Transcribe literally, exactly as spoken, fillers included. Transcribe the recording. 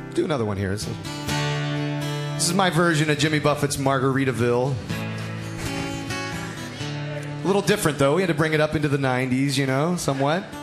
do another one here. This is, this is my version of Jimmy Buffett's Margaritaville. A little different, though. We had to bring it up into the nineties, you know, somewhat.